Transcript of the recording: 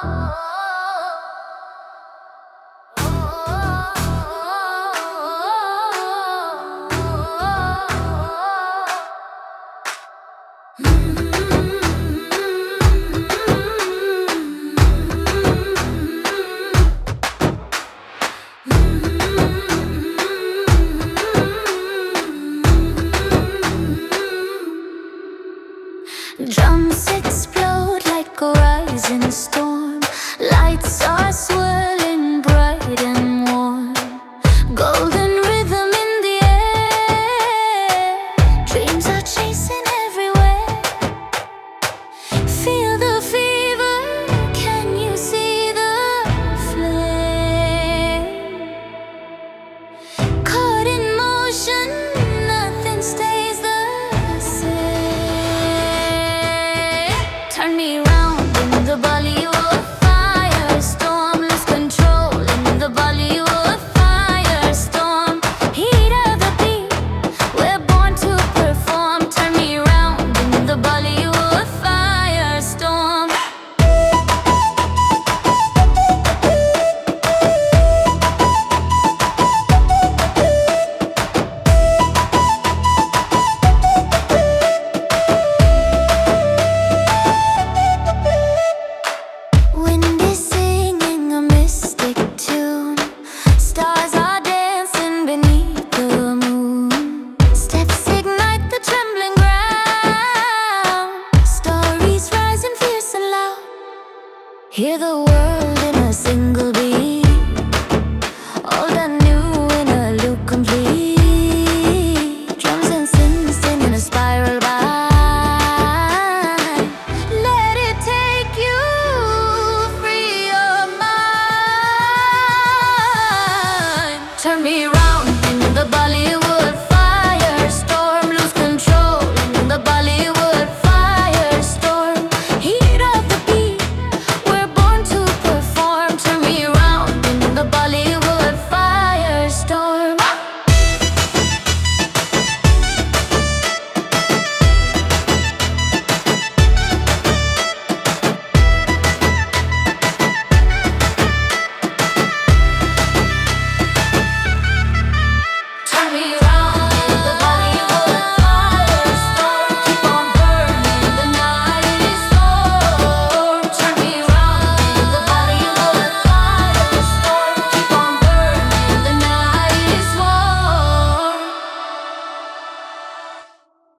Drums explode like a rising storm. Lights are swirling bright and warm. Golden rhythm in the air. Dreams are chasing everywhere. Feel the fever, can you see the flame? Caught in motion, nothing stays the same. Turn me round in the Bollywood firestorm. Lose control in the Bollywood firestorm. Heat of the beat, we're born to perform. Turn me round in the Bollywood firestorm. Wind is singing a mystic tune. Stars are dancing beneath the moon. Steps ignite the trembling ground. Stories rising fierce and loud. Hear the world